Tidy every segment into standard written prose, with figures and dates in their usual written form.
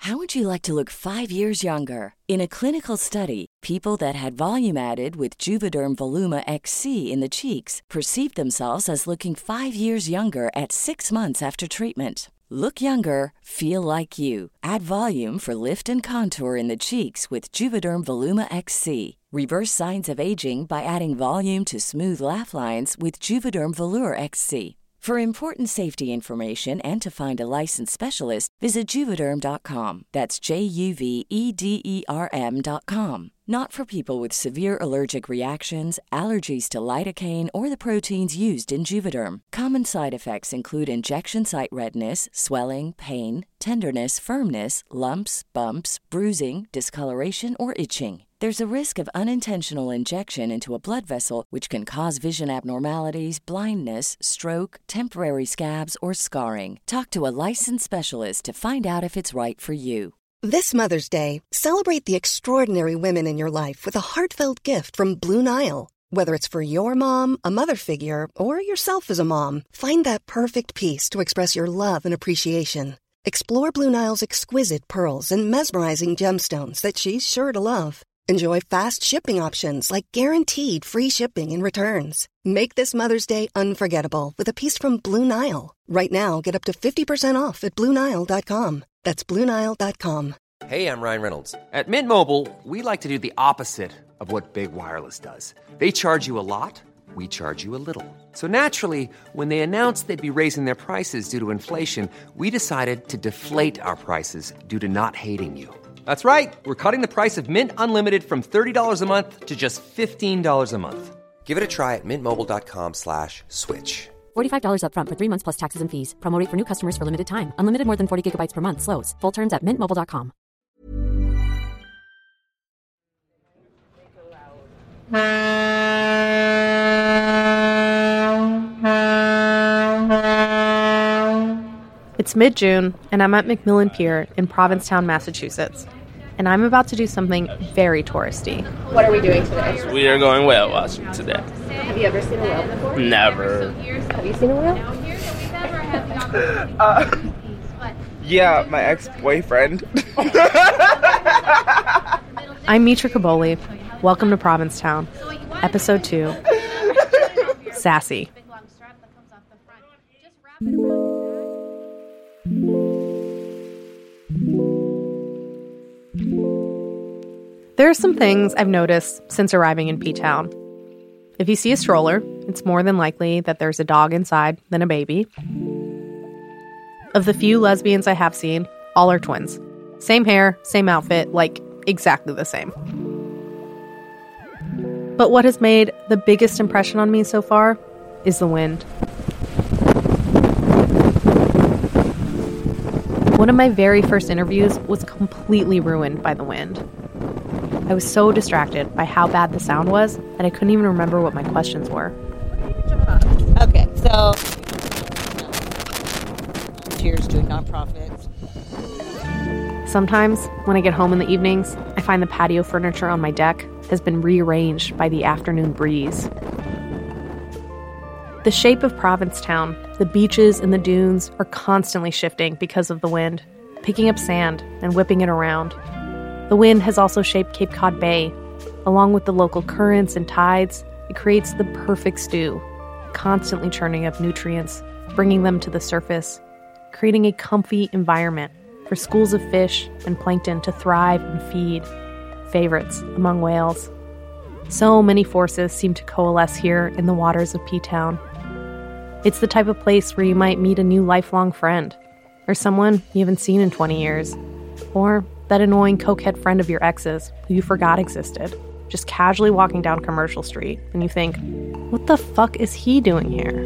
How would you like to look 5 years younger? In a clinical study, people that had volume added with Juvederm Voluma XC in the cheeks perceived themselves as looking 5 years younger at 6 months after treatment. Look younger, feel like you. Add volume for lift and contour in the cheeks with Juvederm Voluma XC. Reverse signs of aging by adding volume to smooth laugh lines with Juvederm Volure XC. For important safety information and to find a licensed specialist, visit Juvederm.com. That's JUVEDERM.com. Not for people with severe allergic reactions, allergies to lidocaine, or the proteins used in Juvederm. Common side effects include injection site redness, swelling, pain, tenderness, firmness, lumps, bumps, bruising, discoloration, or itching. There's a risk of unintentional injection into a blood vessel, which can cause vision abnormalities, blindness, stroke, temporary scabs, or scarring. Talk to a licensed specialist to find out if it's right for you. This Mother's Day, celebrate the extraordinary women in your life with a heartfelt gift from Blue Nile. Whether it's for your mom, a mother figure, or yourself as a mom, find that perfect piece to express your love and appreciation. Explore Blue Nile's exquisite pearls and mesmerizing gemstones that she's sure to love. Enjoy fast shipping options like guaranteed free shipping and returns. Make this Mother's Day unforgettable with a piece from Blue Nile. Right now, get up to 50% off at BlueNile.com. That's BlueNile.com. Hey, I'm Ryan Reynolds. At Mint Mobile, we like to do the opposite of what Big Wireless does. They charge you a lot, we charge you a little. So naturally, when they announced they'd be raising their prices due to inflation, we decided to deflate our prices due to not hating you. That's right. We're cutting the price of Mint Unlimited from $30 a month to just $15 a month. Give it a try at mintmobile.com/switch. $45 up front for 3 months plus taxes and fees. Promo rate for new customers for limited time. Unlimited more than 40 gigabytes per month. Slows full terms at mintmobile.com. It's mid-June, and I'm at Macmillan Pier in Provincetown, Massachusetts. And I'm about to do something very touristy. What are we doing today? We are going whale watching today. Have you ever seen a whale before? Never. Have you seen a whale? Yeah, my ex-boyfriend. I'm Mitra Kaboli. Welcome to Provincetown. Episode 2. Sassy. There are some things I've noticed since arriving in P-Town. If you see a stroller, it's more than likely that there's a dog inside than a baby. Of the few lesbians I have seen, all are twins. Same hair, same outfit, like exactly the same. But what has made the biggest impression on me so far is the wind. One of my very first interviews was completely ruined by the wind. I was so distracted by how bad the sound was that I couldn't even remember what my questions were. Okay, so Cheers doing nonprofits. Sometimes, when I get home in the evenings, I find the patio furniture on my deck has been rearranged by the afternoon breeze. The shape of Provincetown, the beaches and the dunes are constantly shifting because of the wind, picking up sand and whipping it around. The wind has also shaped Cape Cod Bay. Along with the local currents and tides, it creates the perfect stew, constantly churning up nutrients, bringing them to the surface, creating a comfy environment for schools of fish and plankton to thrive and feed, favorites among whales. So many forces seem to coalesce here in the waters of P-Town. It's the type of place where you might meet a new lifelong friend, or someone you haven't seen in 20 years, or that annoying cokehead friend of your ex's who you forgot existed, just casually walking down Commercial Street, and you think, what the fuck is he doing here?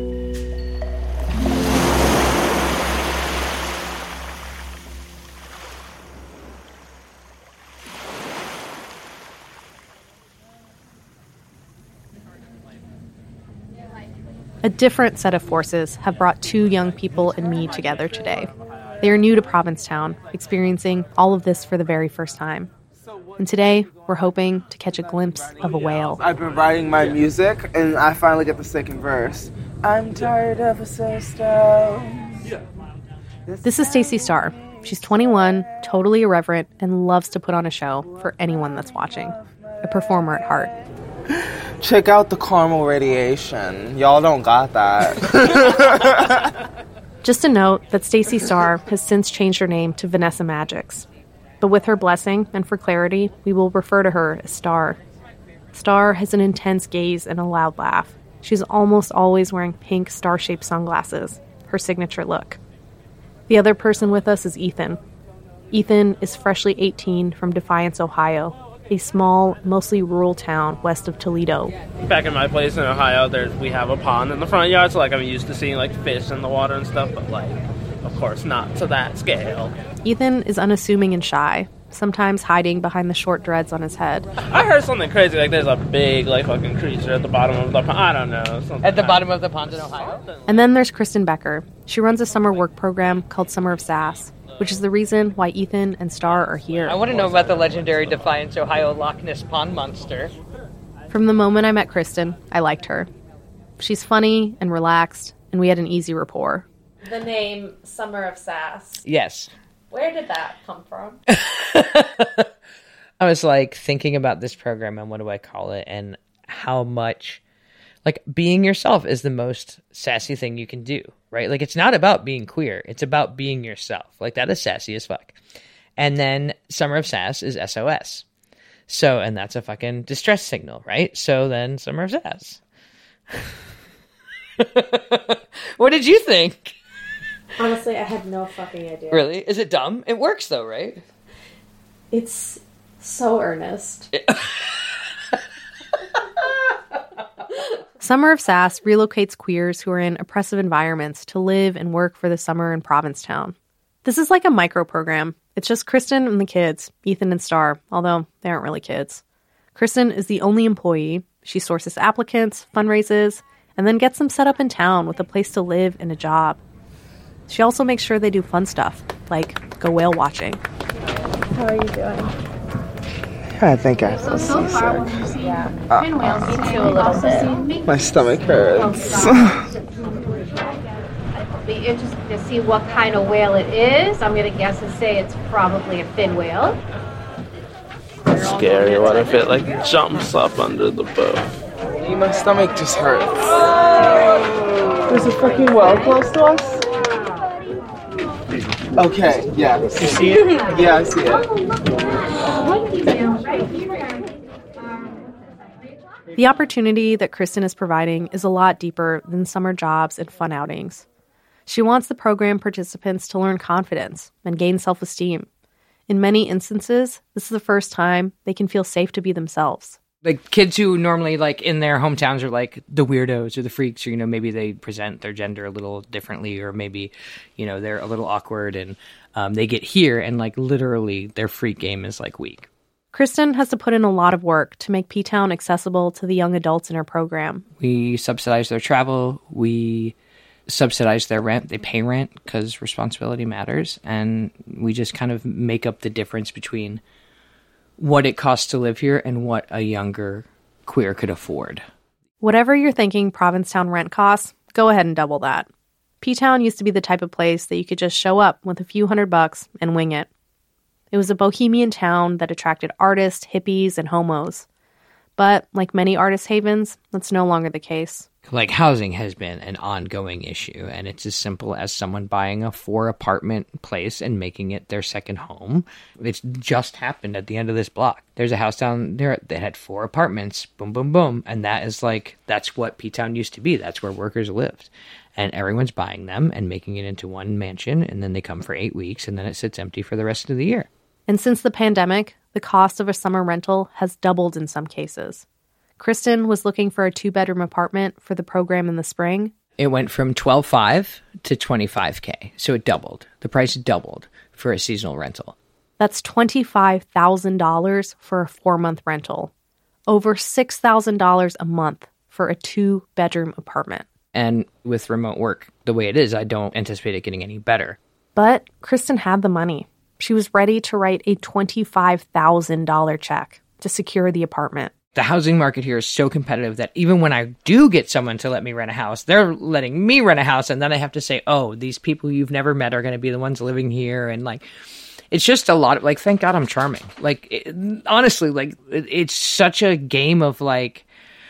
A different set of forces have brought two young people and me together today. They are new to Provincetown, experiencing all of this for the very first time. And today, we're hoping to catch a glimpse of a whale. I've been writing my music, and I finally get the second verse. I'm tired of a system. This is Stacey Starr. She's 21, totally irreverent, and loves to put on a show for anyone that's watching. A performer at heart. Check out the caramel radiation. Y'all don't got that. Just a note that Stacey Starr has since changed her name to Vanessa Magix. But with her blessing, and for clarity, we will refer to her as Starr. Starr has an intense gaze and a loud laugh. She's almost always wearing pink star-shaped sunglasses, her signature look. The other person with us is Ethan. Ethan is freshly 18 from Defiance, Ohio, a small, mostly rural town west of Toledo. Back in my place in Ohio, we have a pond in the front yard, so I'm used to seeing fish in the water and stuff, but of course not to that scale. Ethan is unassuming and shy, sometimes hiding behind the short dreads on his head. I heard something crazy, there's a big fucking creature at the bottom of the pond. I don't know. At the bottom of the pond in Ohio? And then there's Kristen Becker. She runs a summer work program called Summer of Sass, which is the reason why Ethan and Starr are here. I want to know about the legendary Defiance, Ohio Loch Ness Pond monster. From the moment I met Kristen, I liked her. She's funny and relaxed, and we had an easy rapport. The name Summer of Sass. Yes. Where did that come from? I was thinking about this program and what do I call it, and how much being yourself is the most sassy thing you can do, right? It's not about being queer, it's about being yourself. That is sassy as fuck. And then Summer of Sass is SOS. So, and that's a fucking distress signal, right? So then Summer of Sass. What did you think? Honestly, I had no fucking idea. Really? Is it dumb? It works though, right? It's so earnest. Summer of Sass relocates queers who are in oppressive environments to live and work for the summer in Provincetown. This is like a micro program. It's just Kristen and the kids, Ethan and Starr, although they aren't really kids. Kristen is the only employee. She sources applicants, fundraises, and then gets them set up in town with a place to live and a job. She also makes sure they do fun stuff, like go whale watching. How are you doing? I think I feel So far, seasick. we've seen fin whales. Me too, a little bit. My stomach hurts. It'll be interesting to see what kind of whale it is. I'm going to guess and say it's probably a fin whale. It's scary. What if it jumps up under the boat? My stomach just hurts. There's a fucking whale close to us? Okay, yeah. You see it? Yeah, I see it. The opportunity that Kristen is providing is a lot deeper than summer jobs and fun outings. She wants the program participants to learn confidence and gain self-esteem. In many instances, this is the first time they can feel safe to be themselves. Kids who normally, in their hometowns are, the weirdos or the freaks, or, maybe they present their gender a little differently, or maybe, they're a little awkward, and they get here, and, literally their freak game is, weak. Kristen has to put in a lot of work to make P-Town accessible to the young adults in her program. We subsidize their travel. We subsidize their rent. They pay rent because responsibility matters, and we just kind of make up the difference between what it costs to live here and what a younger queer could afford. Whatever you're thinking Provincetown rent costs, go ahead and double that. P-Town used to be the type of place that you could just show up with a few $100 and wing it. It was a bohemian town that attracted artists, hippies, and homos. But, like many artist havens, that's no longer the case. Housing has been an ongoing issue, and it's as simple as someone buying a 4-apartment place and making it their second home. It's just happened at the end of this block. There's a house down there that had 4 apartments, boom, boom, boom, and that is that's what P-Town used to be. That's where workers lived. And everyone's buying them and making it into one mansion, and then they come for 8 weeks, and then it sits empty for the rest of the year. And since the pandemic, the cost of a summer rental has doubled in some cases. Kristen was looking for a 2-bedroom apartment for the program in the spring. It went from $12,500 to $25,000, so it doubled. The price doubled for a seasonal rental. That's $25,000 for a 4-month rental. Over $6,000 a month for a 2-bedroom apartment. And with remote work the way it is, I don't anticipate it getting any better. But Kristen had the money. She was ready to write a $25,000 check to secure the apartment. The housing market here is so competitive that even when I do get someone to let me rent a house, they're letting me rent a house, and then I have to say, oh, these people you've never met are going to be the ones living here, and like, it's just a lot of, like, thank God I'm charming. Like, honestly, like, it's such a game of, like,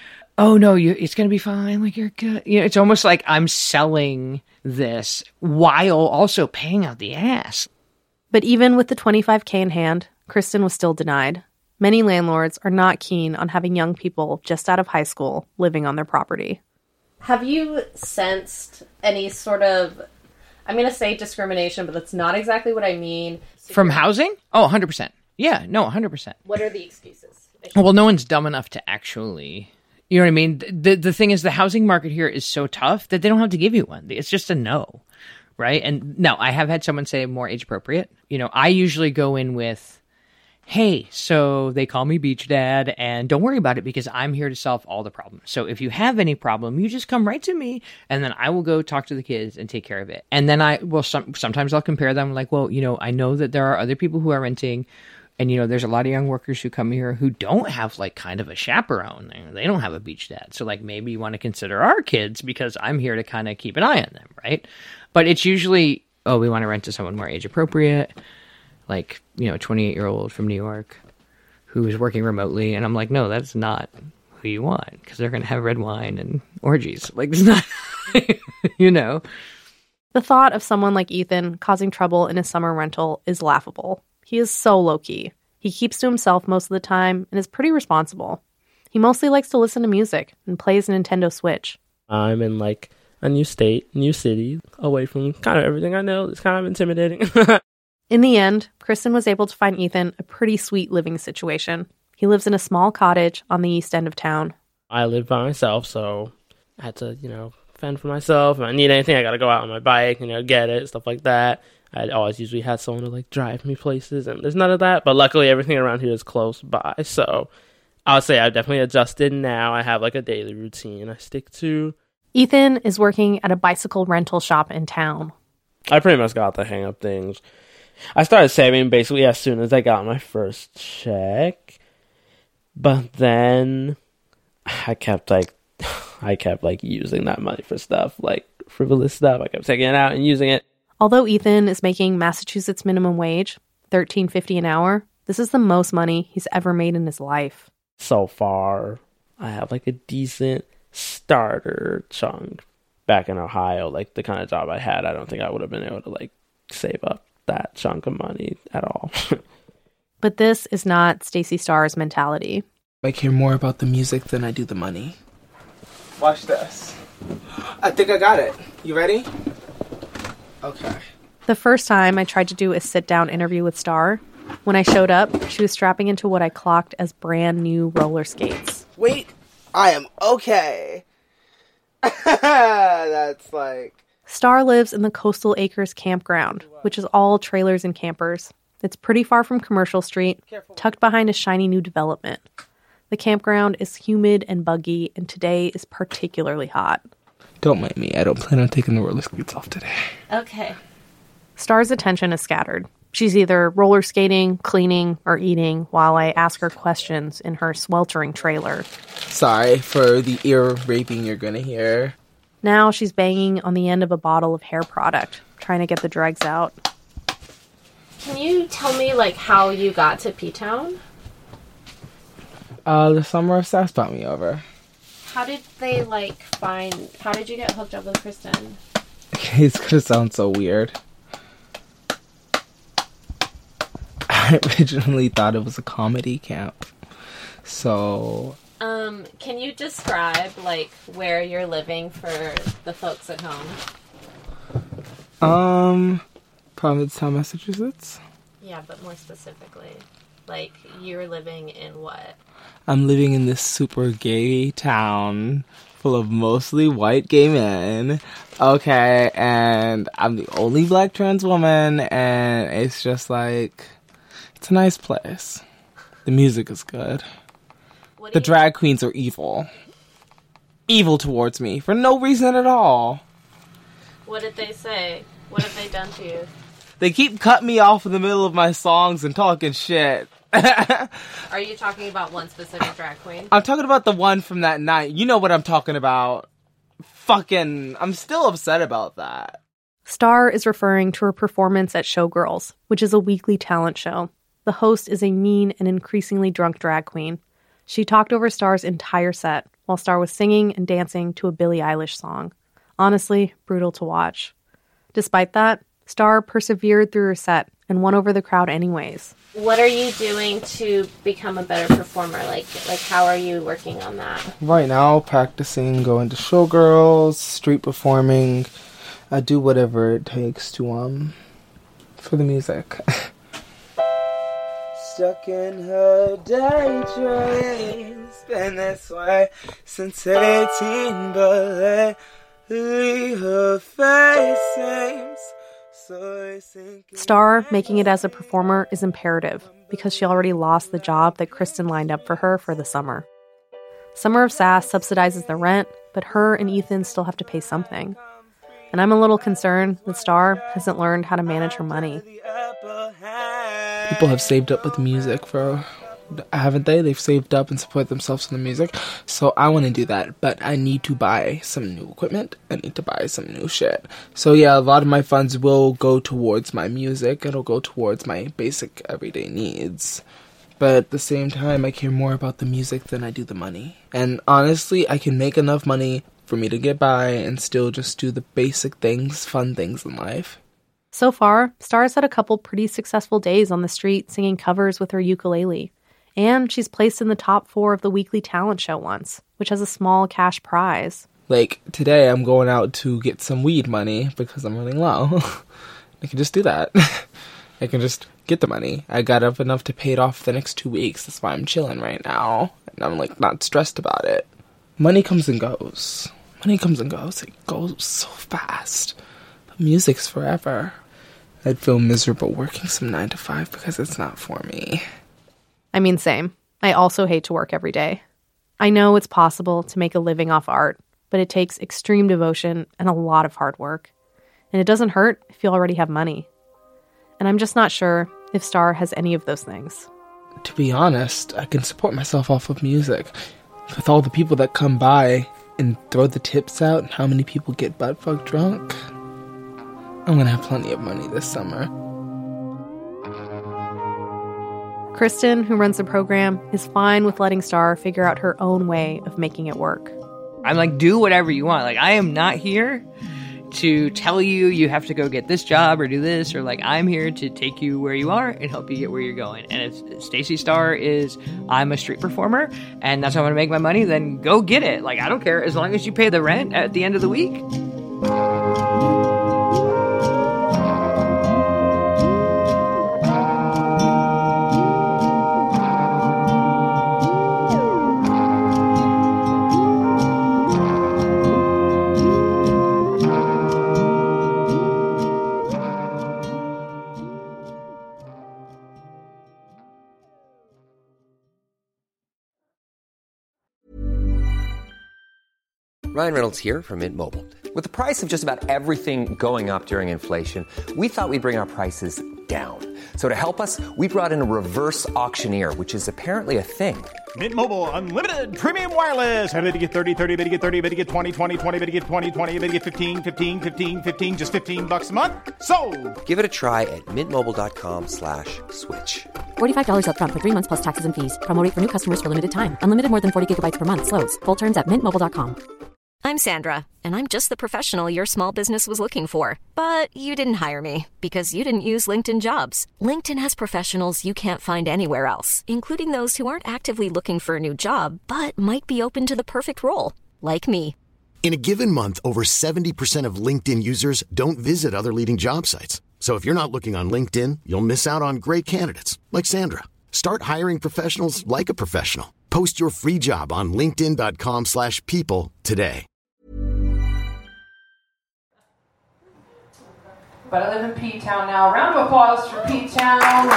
oh, no, it's going to be fine. Like, you're good. You know, it's almost like I'm selling this while also paying out the ass. But even with the $25K in hand, Kristen was still denied. Many landlords are not keen on having young people just out of high school living on their property. Have you sensed any sort of, I'm going to say discrimination, but that's not exactly what I mean. From housing? Oh, 100%. Yeah, no, 100%. What are the excuses? Well, no one's dumb enough to actually, you know what I mean? The thing is, the housing market here is so tough that they don't have to give you one. It's just a no, right? And no, I have had someone say more age appropriate. You know, I usually go in with, hey, so they call me Beach Dad, and don't worry about it because I'm here to solve all the problems. So if you have any problem, you just come right to me, and then I will go talk to the kids and take care of it. And then I will sometimes I'll compare them, like, well, you know, I know that there are other people who are renting, and, you know, there's a lot of young workers who come here who don't have, like, kind of a chaperone. They don't have a beach dad. So, like, maybe you want to consider our kids because I'm here to kind of keep an eye on them, right? But it's usually, oh, we want to rent to someone more age appropriate. Like, you know, a 28-year-old from New York who is working remotely. And I'm like, no, that's not who you want because they're going to have red wine and orgies. Like, it's not, you know. The thought of someone like Ethan causing trouble in his summer rental is laughable. He is so low-key. He keeps to himself most of the time and is pretty responsible. He mostly likes to listen to music and plays a Nintendo Switch. I'm in, like, a new state, new city, away from kind of everything I know. It's kind of intimidating. In the end, Kristen was able to find Ethan a pretty sweet living situation. He lives in a small cottage on the east end of town. I live by myself, so I had to, you know, fend for myself. If I need anything, I gotta go out on my bike, you know, get it, stuff like that. I always usually had someone to, like, drive me places, and there's none of that. But luckily, everything around here is close by, so I would say I've definitely adjusted now. I have, like, a daily routine I stick to. Ethan is working at a bicycle rental shop in town. I pretty much got the hang of things. I started saving basically as soon as I got my first check, but then I kept using that money for stuff, like frivolous stuff. I kept taking it out and using it. Although Ethan is making Massachusetts minimum wage, $13.50 an hour, this is the most money he's ever made in his life. So far, I have, like, a decent starter chunk. Back in Ohio, like, the kind of job I had, I don't think I would have been able to, like, save up that chunk of money at all. But this is not Stacey Starr's mentality. I care more about the music than I do the money. Watch this. I think I got it. You ready? Okay. The first time I tried to do a sit-down interview with Starr, when I showed up, she was strapping into what I clocked as brand new roller skates. Wait, I am okay. That's like... Starr lives in the Coastal Acres campground, which is all trailers and campers. It's pretty far from Commercial Street, tucked behind a shiny new development. The campground is humid and buggy, and today is particularly hot. Don't mind me. I don't plan on taking the roller skates off today. Okay. Starr's attention is scattered. She's either roller skating, cleaning, or eating while I ask her questions in her sweltering trailer. Sorry for the ear raping you're gonna hear. Now she's banging on the end of a bottle of hair product, trying to get the dregs out. Can you tell me, like, how you got to P-Town? The summer of Sass brought me over. How did they, like, how did you get hooked up with Kristen? It's gonna sound so weird. I originally thought it was a comedy camp. So... Can you describe, like, where you're living for the folks at home? Provincetown, Massachusetts. Yeah, but more specifically, like, you're living in what? I'm living in this super gay town full of mostly white gay men. Okay, and I'm the only black trans woman, and it's just like, it's a nice place. The music is good. The drag queens are evil. Evil towards me for no reason at all. What did they say? What have they done to you? They keep cutting me off in the middle of my songs and talking shit. Are you talking about one specific drag queen? I'm talking about the one from that night. You know what I'm talking about. I'm still upset about that. Star is referring to her performance at Showgirls, which is a weekly talent show. The host is a mean and increasingly drunk drag queen. She talked over Star's entire set, while Star was singing and dancing to a Billie Eilish song. Honestly, brutal to watch. Despite that, Star persevered through her set and won over the crowd anyways. What are you doing to become a better performer? Like how are you working on that? Right now, practicing, going to Showgirls, street performing. I do whatever it takes to, for the music. Stuck in her daydreams, been this way since 18, but lately her face seems so sinking. Star making it as a performer is imperative because she already lost the job that Kristen lined up for her for the summer. Summer of Sass subsidizes the rent, but her and Ethan still have to pay something. And I'm a little concerned that Star hasn't learned how to manage her money. People have saved up with music haven't they? They've saved up and support themselves in the music. So I want to do that, but I need to buy some new equipment. I need to buy some new shit. So yeah, a lot of my funds will go towards my music. It'll go towards my basic everyday needs. But at the same time, I care more about the music than I do the money. And honestly, I can make enough money for me to get by and still just do the basic things, fun things in life. So far, Star's had a couple pretty successful days on the street singing covers with her ukulele. And she's placed in the top 4 of the weekly talent show once, which has a small cash prize. Like, today I'm going out to get some weed money because I'm running low. I can just do that. I can just get the money. I got up enough to pay it off the next 2 weeks. That's why I'm chilling right now. And I'm, not stressed about it. Money comes and goes. Money comes and goes. It goes so fast. But music's forever. I'd feel miserable working some 9 to 5 because it's not for me. I mean, same. I also hate to work every day. I know it's possible to make a living off art, but it takes extreme devotion and a lot of hard work. And it doesn't hurt if you already have money. And I'm just not sure if Star has any of those things. To be honest, I can support myself off of music. With all the people that come by and throw the tips out and how many people get butt-fuck drunk, I'm gonna have plenty of money this summer. Kristen, who runs the program, is fine with letting Star figure out her own way of making it work. I'm do whatever you want. I am not here to tell you have to go get this job or do this, or I'm here to take you where you are and help you get where you're going. And if Stacey Star is, I'm a street performer and that's how I'm going to make my money, then go get it. I don't care as long as you pay the rent at the end of the week. Ryan Reynolds here from Mint Mobile. With the price of just about everything going up during inflation, we thought we'd bring our prices down. So to help us, we brought in a reverse auctioneer, which is apparently a thing. Mint Mobile Unlimited Premium Wireless. How to get 30, 30, bit to get 30, bit to get 20, 20, 20, bit to get 20, 20, bit to get 15, 15, 15, 15, just $15 a month? Sold! Give it a try at mintmobile.com/switch. $45 up front for 3 months plus taxes and fees. Promo rate for new customers for limited time. Unlimited more than 40 gigabytes per month. Slows full terms at mintmobile.com. I'm Sandra, and I'm just the professional your small business was looking for. But you didn't hire me because you didn't use LinkedIn Jobs. LinkedIn has professionals you can't find anywhere else, including those who aren't actively looking for a new job, but might be open to the perfect role, like me. In a given month, over 70% of LinkedIn users don't visit other leading job sites. So if you're not looking on LinkedIn, you'll miss out on great candidates like Sandra. Start hiring professionals like a professional. Post your free job on linkedin.com/people today. But I live in P-Town now. Round of applause for P-Town.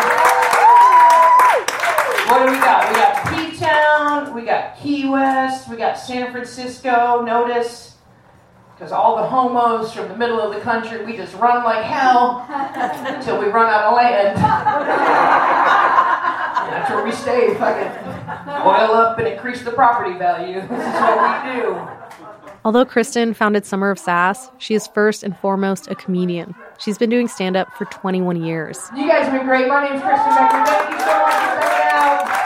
What do we got? We got P-Town, we got Key West, we got San Francisco. Notice, because all the homos from the middle of the country, we just run like hell until we run out of land. After where we stay. Fucking oil up and increase the property value. This is what we do. Although Kristen founded Summer of Sass, she is first and foremost a comedian. She's been doing stand-up for 21 years. You guys have been great. My name's Kristen Becker. Thank you so much for coming out.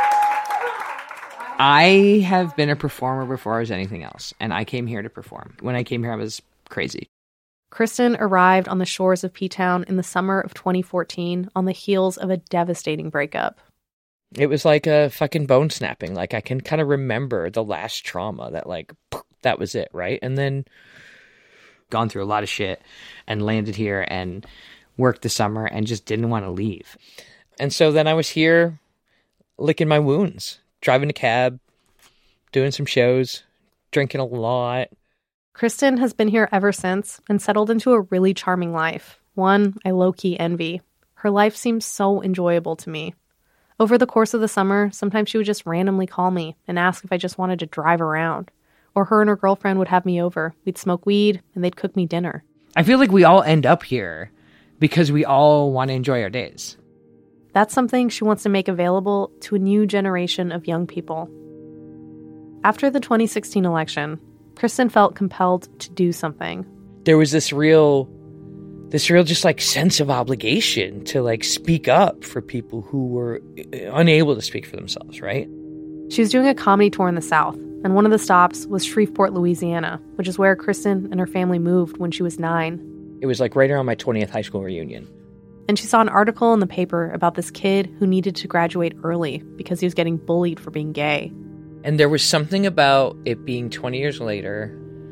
I have been a performer before I was anything else, and I came here to perform. When I came here, I was crazy. Kristen arrived on the shores of P-Town in the summer of 2014 on the heels of a devastating breakup. It was like a fucking bone snapping. Like, I can kind of remember the last trauma that, like, that was it, right? And then gone through a lot of shit and landed here and worked the summer and just didn't want to leave. And so then I was here licking my wounds, driving a cab, doing some shows, drinking a lot. Kristen has been here ever since and settled into a really charming life, one I low-key envy. Her life seems so enjoyable to me. Over the course of the summer, sometimes she would just randomly call me and ask if I just wanted to drive around. Or her and her girlfriend would have me over. We'd smoke weed, and they'd cook me dinner. I feel like we all end up here because we all want to enjoy our days. That's something she wants to make available to a new generation of young people. After the 2016 election, Kristen felt compelled to do something. There was this real just like sense of obligation to like speak up for people who were unable to speak for themselves, right? She was doing a comedy tour in the South, and one of the stops was Shreveport, Louisiana, which is where Kristen and her family moved when she was 9. It was like right around my 20th high school reunion. And she saw an article in the paper about this kid who needed to graduate early because he was getting bullied for being gay. And there was something about it being 20 years later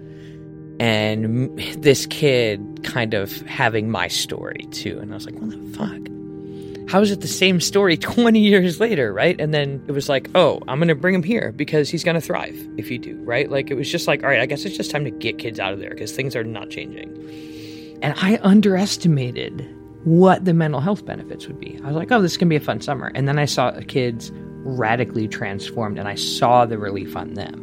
and this kid kind of having my story too. And I was like, what the fuck? How is it the same story 20 years later, right? And then it was like, oh, I'm going to bring him here because he's going to thrive if you do, right? Like, it was just like, all right, I guess it's just time to get kids out of there because things are not changing. And I underestimated what the mental health benefits would be. I was like, oh, this is going to be a fun summer. And then I saw kids radically transformed, and I saw the relief on them.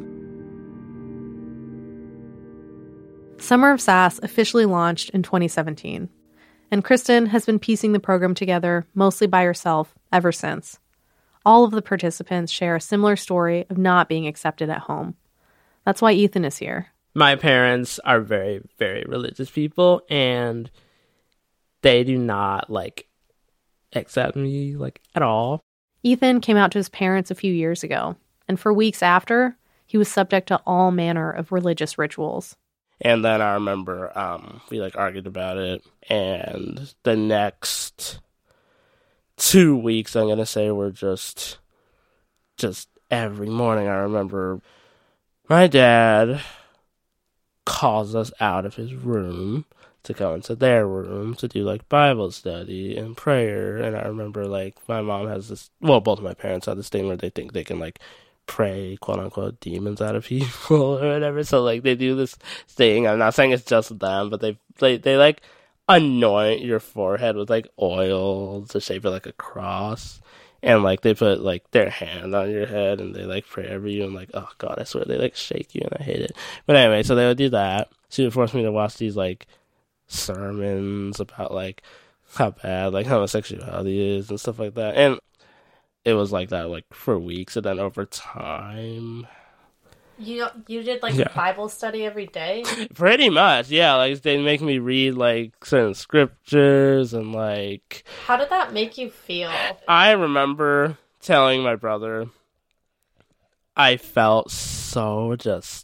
Summer of Sass officially launched in 2017, and Kristen has been piecing the program together mostly by herself ever since. All of the participants share a similar story of not being accepted at home. That's why Ethan is here. My parents are very, very religious people, and they do not, accept me, at all. Ethan came out to his parents a few years ago, and for weeks after, he was subject to all manner of religious rituals. And then I remember we argued about it, and the next 2 weeks, I'm gonna say, were just every morning. I remember my dad calls us out of his room to go into their room to do Bible study and prayer. And I remember my mom has this, well, both of my parents have this thing where they think they can pray quote unquote demons out of people or whatever. So they do this thing. I'm not saying it's just them, but they anoint your forehead with oil to shape it like a cross. And they put their hand on your head and they pray over you and oh god, I swear they shake you and I hate it. But anyway, so they would do that. She would force me to watch these sermons about how bad homosexuality is and stuff like that. And it was like that for weeks, and then over time you did Bible study every day? Pretty much, yeah. They make me read certain scriptures and How did that make you feel? I remember telling my brother I felt so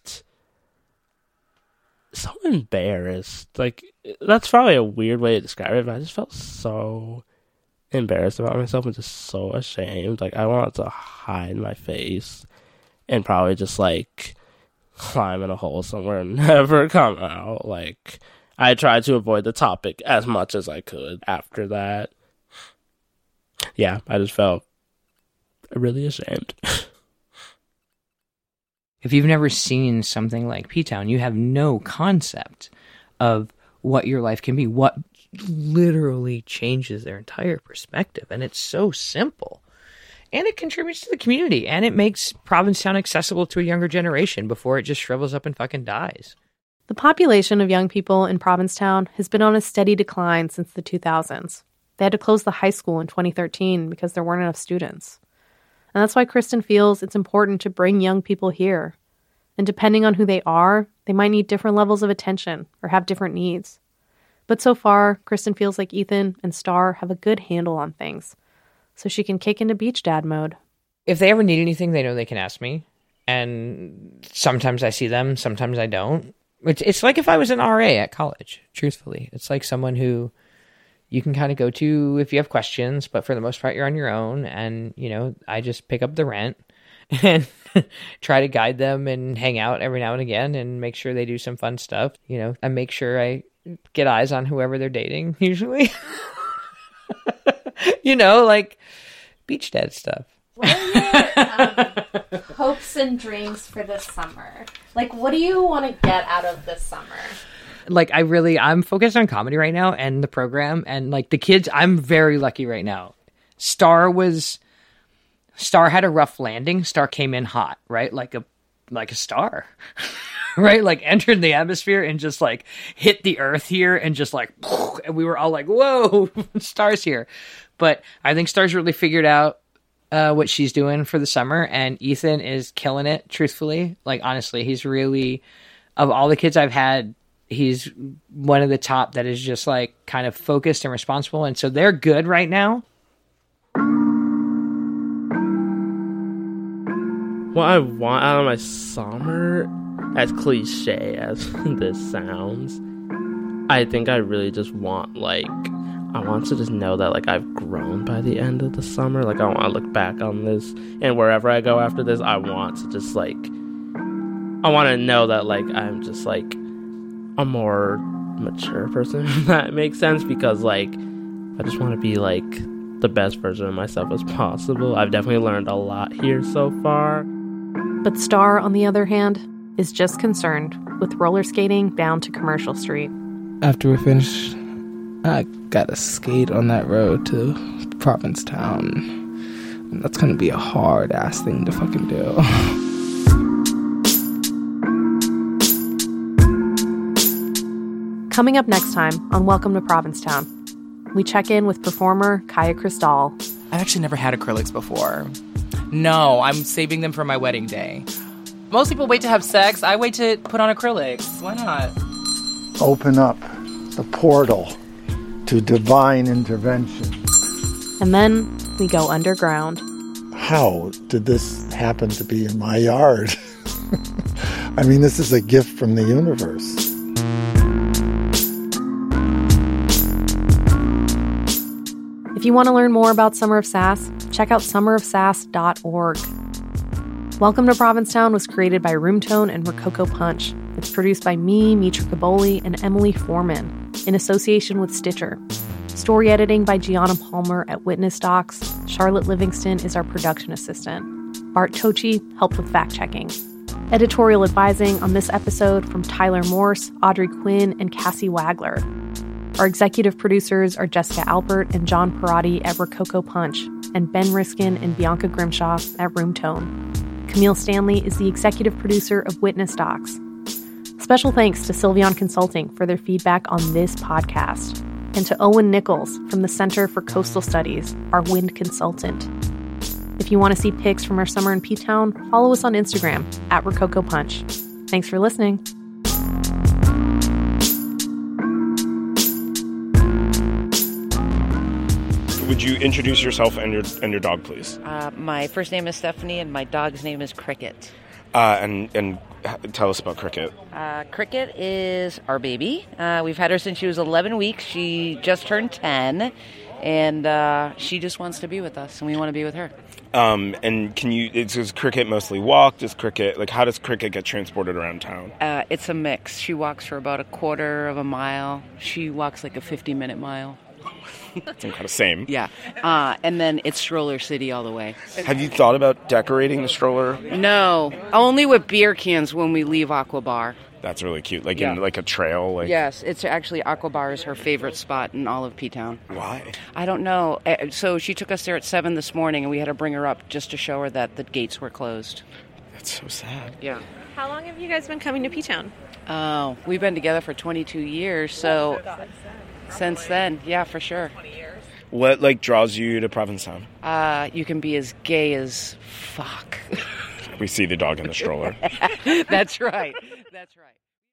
embarrassed. That's probably a weird way to describe it, but I just felt so embarrassed about myself and just so ashamed. I wanted to hide my face and probably just climb in a hole somewhere and never come out. I tried to avoid the topic as much as I could after that. Yeah, I just felt really ashamed. If you've never seen something like P-Town, you have no concept of what your life can be, what literally changes their entire perspective. And it's so simple. And it contributes to the community. And it makes Provincetown accessible to a younger generation before it just shrivels up and fucking dies. The population of young people in Provincetown has been on a steady decline since the 2000s. They had to close the high school in 2013 because there weren't enough students. And that's why Kristen feels it's important to bring young people here. And depending on who they are, they might need different levels of attention or have different needs. But so far, Kristen feels like Ethan and Star have a good handle on things, so she can kick into beach dad mode. If they ever need anything, they know they can ask me. And sometimes I see them, sometimes I don't. It's like if I was an RA at college, truthfully. It's like someone who you can kind of go to if you have questions, but for the most part, you're on your own. And, you know, I just pick up the rent and try to guide them and hang out every now and again and make sure they do some fun stuff. You know, I make sure I get eyes on whoever they're dating, usually. You know, like beach dad stuff. What are your hopes and dreams for this summer? Like, what do you want to get out of this summer? Like, I'm focused on comedy right now and the program. And, like, the kids, I'm very lucky right now. Star had a rough landing. Star came in hot, right? Like a star, right? Like, entered the atmosphere and just, like, hit the earth here and just, like, and we were all like, whoa, Star's here. But I think Star's really figured out what she's doing for the summer, and Ethan is killing it, truthfully. Like, honestly, he's really, of all the kids I've had, he's one of the top that is just, like, kind of focused and responsible, and so they're good right now. What I want out of my summer, as cliche as this sounds, I think I really just want, like, I want to just know that, like, I've grown by the end of the summer. Like, I want to look back on this, and wherever I go after this, I want to just, like, I want to know that, like, I'm just, like, a more mature person, if that makes sense, because, like, I just want to be, like, the best version of myself as possible. I've definitely learned a lot here so far. But Star, on the other hand, is just concerned with roller skating down to Commercial Street. After we finish, I gotta skate on that road to Provincetown. And that's gonna be a hard-ass thing to fucking do. Coming up next time on Welcome to Provincetown, we check in with performer Kaya Kristall. I've actually never had acrylics before. No, I'm saving them for my wedding day. Most people wait to have sex. I wait to put on acrylics. Why not? Open up the portal to divine intervention. And then we go underground. How did this happen to be in my yard? I mean, this is a gift from the universe. If you want to learn more about Summer of Sass, check out summerofsass.org. Welcome to Provincetown was created by Roomtone and Rococo Punch. It's produced by me, Mitra Kaboli, and Emily Foreman, in association with Stitcher. Story editing by Gianna Palmer at Witness Docs. Charlotte Livingston is our production assistant. Bart Tochi helped with fact-checking. Editorial advising on this episode from Tyler Morse, Audrey Quinn, and Cassie Wagler. Our executive producers are Jessica Alpert and John Perotti at Rococo Punch, and Ben Riskin and Bianca Grimshaw at Roomtone. Camille Stanley is the executive producer of Witness Docs. Special thanks to Sylveon Consulting for their feedback on this podcast, and to Owen Nichols from the Center for Coastal Studies, our wind consultant. If you want to see pics from our summer in P-Town, follow us on Instagram at Rococo Punch. Thanks for listening. Would you introduce yourself and your dog, please? My first name is Stephanie, and my dog's name is Cricket. And tell us about Cricket. Cricket is our baby. We've had her since she was 11 weeks. She just turned 10, and she just wants to be with us, and we want to be with her. And does Cricket mostly walk? How does Cricket get transported around town? It's a mix. She walks for about a quarter of a mile. She walks like a 50-minute mile. It's kind of same. Yeah. And then it's stroller city all the way. Have you thought about decorating the stroller? No. Only with beer cans when we leave Aqua Bar. That's really cute. In like a trail? Yes. It's actually Aqua Bar is her favorite spot in all of P-Town. Why? I don't know. So she took us there at 7 this morning, and we had to bring her up just to show her that the gates were closed. That's so sad. Yeah. How long have you guys been coming to P-Town? Oh, we've been together for 22 years, so... Since then, yeah, for sure. What, like, draws you to Provincetown? You can be as gay as fuck. We see the dog in the stroller. That's right. That's right.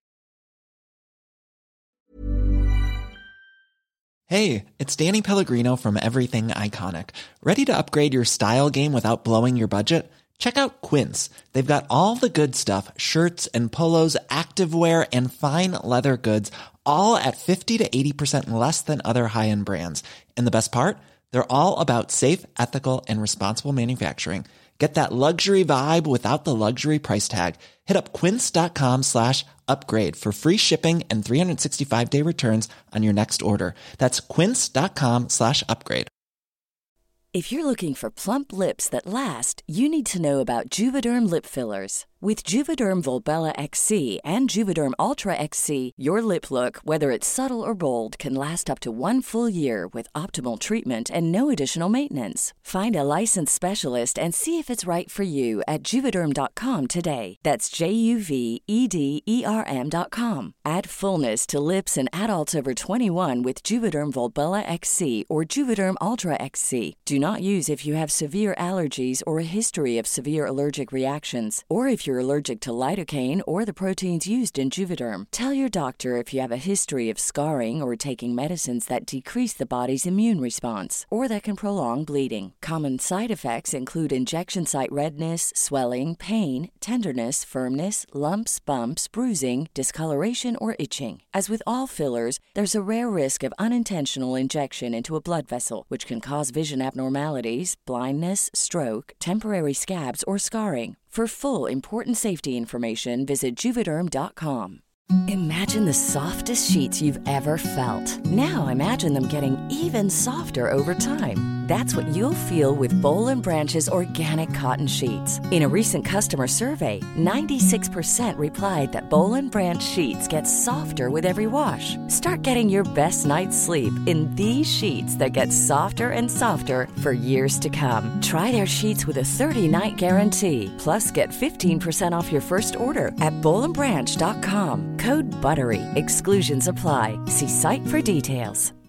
Hey, it's Danny Pellegrino from Everything Iconic. Ready to upgrade your style game without blowing your budget? Check out Quince. They've got all the good stuff, shirts and polos, activewear, and fine leather goods, all at 50 to 80% less than other high-end brands. And the best part? They're all about safe, ethical, and responsible manufacturing. Get that luxury vibe without the luxury price tag. Hit up quince.com/upgrade for free shipping and 365-day returns on your next order. That's quince.com/upgrade. If you're looking for plump lips that last, you need to know about Juvederm lip fillers. With Juvederm Volbella XC and Juvederm Ultra XC, your lip look, whether it's subtle or bold, can last up to 1 full year with optimal treatment and no additional maintenance. Find a licensed specialist and see if it's right for you at Juvederm.com today. That's JUVEDERM.com. Add fullness to lips in adults over 21 with Juvederm Volbella XC or Juvederm Ultra XC. Do not use if you have severe allergies or a history of severe allergic reactions, or if you're allergic to lidocaine or the proteins used in Juvederm. Tell your doctor if you have a history of scarring or taking medicines that decrease the body's immune response or that can prolong bleeding. Common side effects include injection site redness, swelling, pain, tenderness, firmness, lumps, bumps, bruising, discoloration, or itching. As with all fillers, there's a rare risk of unintentional injection into a blood vessel, which can cause vision abnormalities, blindness, stroke, temporary scabs, or scarring. For full, important safety information, visit Juvederm.com. Imagine the softest sheets you've ever felt. Now imagine them getting even softer over time. That's what you'll feel with Boll & Branch's organic cotton sheets. In a recent customer survey, 96% replied that Boll & Branch sheets get softer with every wash. Start getting your best night's sleep in these sheets that get softer and softer for years to come. Try their sheets with a 30-night guarantee. Plus, get 15% off your first order at bollandbranch.com. Code BUTTERY. Exclusions apply. See site for details.